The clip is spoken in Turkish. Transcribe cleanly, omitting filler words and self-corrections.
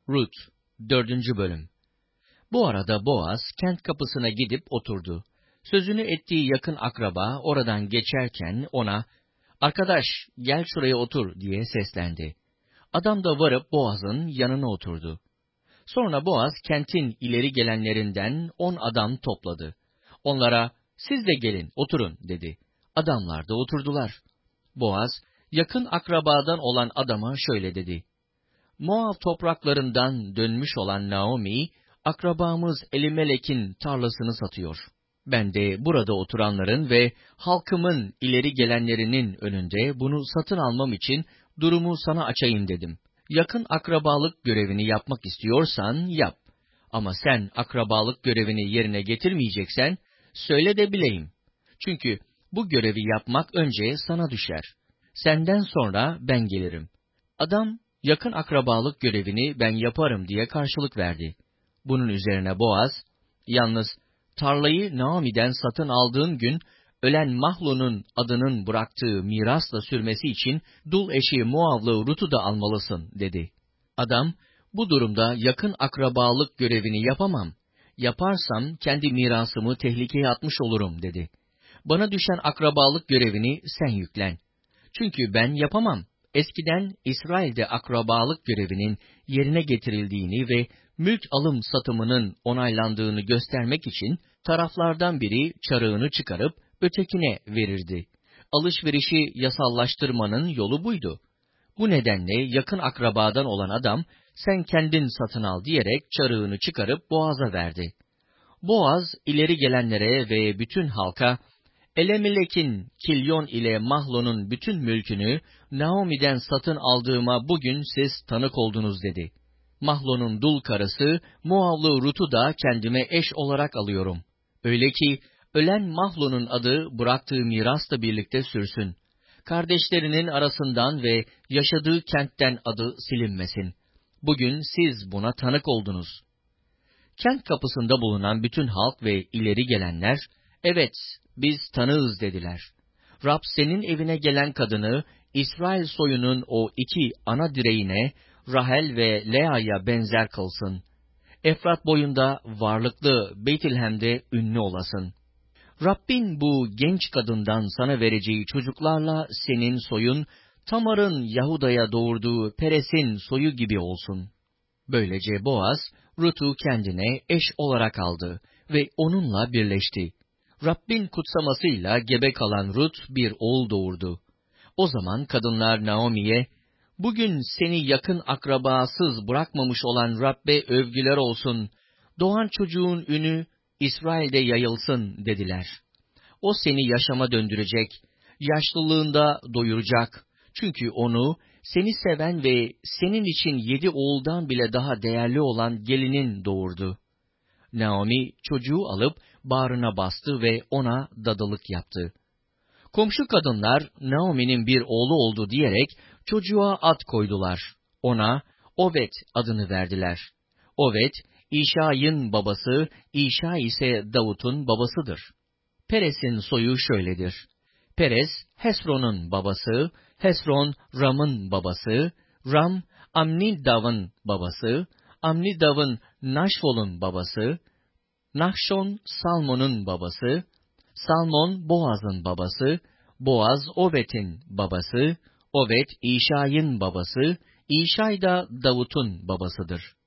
Rut 4. Bölüm. Bu arada Boaz kent kapısına gidip oturdu. Sözünü ettiği yakın akraba oradan geçerken ona, "Arkadaş, gel şuraya otur," diye seslendi. Adam da varıp Boaz'ın yanına oturdu. Sonra Boaz kentin ileri gelenlerinden 10 adam topladı. Onlara, "Siz de gelin, oturun," dedi. Adamlar da oturdular. Boaz, yakın akrabadan olan adama şöyle dedi: "Moab topraklarından dönmüş olan Naomi, akrabamız Elimelek'in tarlasını satıyor. Ben de burada oturanların ve halkımın ileri gelenlerinin önünde bunu satın almam için durumu sana açayım dedim. Yakın akrabalık görevini yapmak istiyorsan yap. Ama sen akrabalık görevini yerine getirmeyeceksen, söyle de bileyim. Çünkü bu görevi yapmak önce sana düşer. Senden sonra ben gelirim." Adam, yakın akrabalık görevini ben yaparım diye karşılık verdi. Bunun üzerine Boaz, "Yalnız tarlayı Naomi'den satın aldığın gün, ölen Mahlon'un adının bıraktığı mirasla sürmesi için dul eşi Moavlı Rut'u da almalısın," dedi. Adam, "Bu durumda yakın akrabalık görevini yapamam. Yaparsam kendi mirasımı tehlikeye atmış olurum," dedi. "Bana düşen akrabalık görevini sen yüklen. Çünkü ben yapamam. Eskiden İsrail'de akrabalık görevinin yerine getirildiğini ve mülk alım satımının onaylandığını göstermek için taraflardan biri çarığını çıkarıp ötekine verirdi. Alışverişi yasallaştırmanın yolu buydu. Bu nedenle yakın akrabadan olan adam, 'Sen kendin satın al,' diyerek çarığını çıkarıp Boaz'a verdi. Boaz ileri gelenlere ve bütün halka, "Elimelek'in Kilyon ile Mahlon'un bütün mülkünü Naomi'den satın aldığıma bugün siz tanık oldunuz," dedi. "Mahlon'un dul karısı Moavlı Rut'u da kendime eş olarak alıyorum. Öyle ki ölen Mahlon'un adı bıraktığı mirasla birlikte sürsün. Kardeşlerinin arasından ve yaşadığı kentten adı silinmesin. Bugün siz buna tanık oldunuz." Kent kapısında bulunan bütün halk ve ileri gelenler, "Evet, biz tanığız," dediler. "Rab senin evine gelen kadını, İsrail soyunun o iki ana direğine, Rahel ve Lea'ya benzer kılsın. Efrat boyunda varlıklı, Beytlehem'de ünlü olasın. Rabbin bu genç kadından sana vereceği çocuklarla senin soyun, Tamar'ın Yahuda'ya doğurduğu Peres'in soyu gibi olsun." Böylece Boaz, Rut'u kendine eş olarak aldı ve onunla birleşti. Rabbin kutsamasıyla gebe kalan Rut bir oğul doğurdu. O zaman kadınlar Naomi'ye, "Bugün seni yakın akrabasız bırakmamış olan Rabbe övgüler olsun, doğan çocuğun ünü İsrail'de yayılsın," dediler. "O seni yaşama döndürecek, yaşlılığında doyuracak. Çünkü onu seni seven ve senin için 7 oğuldan bile daha değerli olan gelinin doğurdu." Naomi çocuğu alıp bağrına bastı ve ona dadılık yaptı. Komşu kadınlar Naomi'nin bir oğlu oldu diyerek çocuğa ad koydular. Ona Obed adını verdiler. Obed, İşay'ın babası, İşay ise Davut'un babasıdır. Peres'in soyu şöyledir: Peres, Hesron'un babası, Hesron, Ram'ın babası, Ram, Amnidav'ın babası, Amnidav'ın Naşvol'un babası, Nahşon, Salmon'un babası, Salmon, Boaz'ın babası, Boaz, Obed'in babası, Obed, İşay'ın babası, İşay da Davut'un babasıdır.